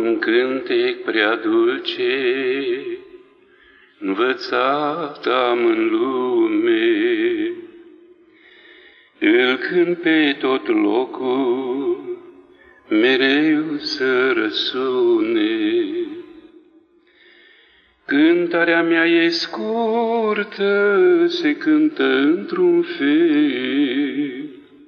Un cântec prea dulce învățat am în lume, îl cânt pe tot locul, mereu să răsune. Cântarea mea e scurtă, se cântă într-un fel,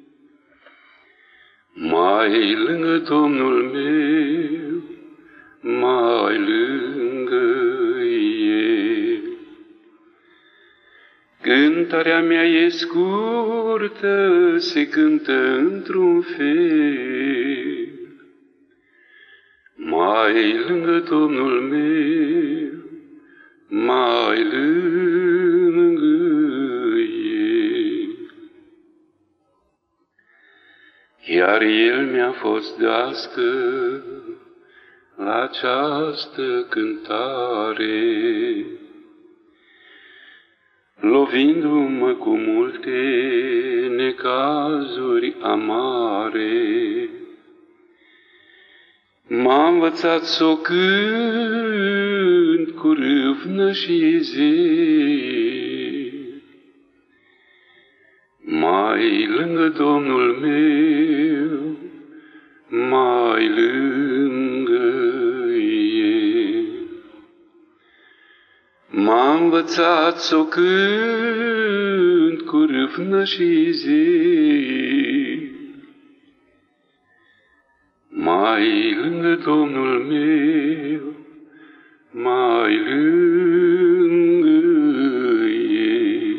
mai lângă Domnul meu, mai lângă El. Cântarea mea e scurtă, se cântă într-un fel, mai lângă Domnul meu, mai lângă El. Iar El mi-a fost dască la această cântare, lovindu-mă cu multe necazuri amare. M-a învățat s-o cânt cu râvnă și zel, mai lângă Domnul meu, mai lângă El. M-a învățat s-o cânt cu râvnă și zel, mai lângă Domnul meu, mai lângă El.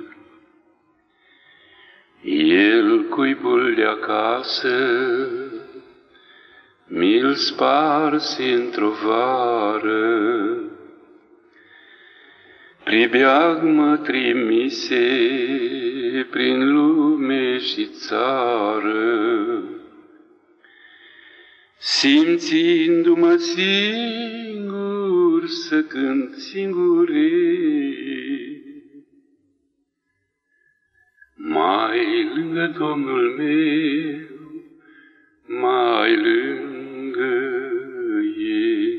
El cuibul de acasă mi-l sparse într-o vară, pribeag mă trimise prin lume și țară, simțindu-mă singur să cânt singurel, mai lângă Domnul meu, mai lângă El.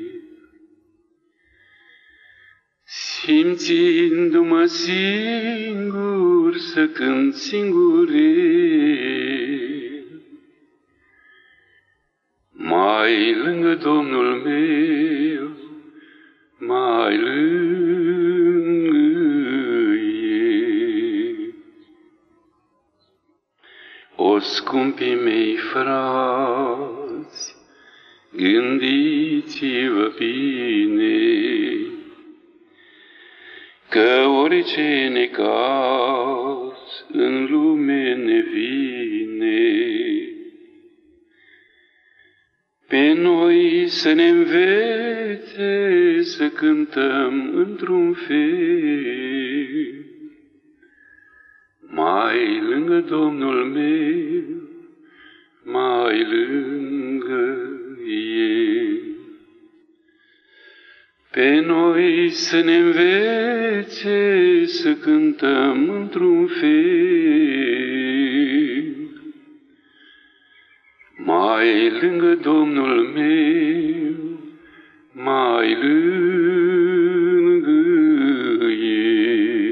Simțindu-mă singur să cânt singurel, mai lângă Domnul meu, mai lângă El. O scumpii mei frați, gândiți-vă bine, că orice necaz în lume ne vine, pe noi să ne învețe să cântăm într-un fel, mai lângă Domnul meu, mai lângă El. Pe noi să ne învețe să cântăm într-un fel, mai lângă Domnul meu, mai lângă El.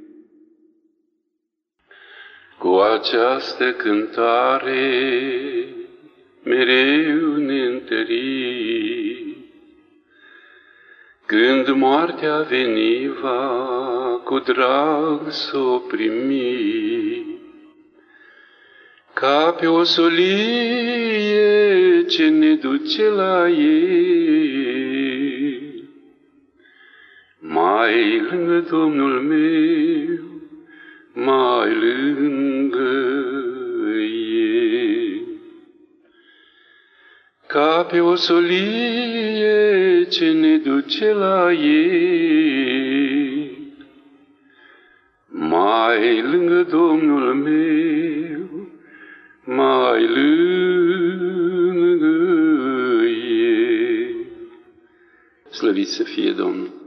Cu această cântare mereu ne întărim, când moartea veni va cu drag s-o primi, ca pe o solie ce ne duce la El, mai lângă Domnul meu, mai lângă El. Ca pe o solie ce ne duce la El, mai lângă Domnul meu, mai lângă El. Slăvit să fie Domnul!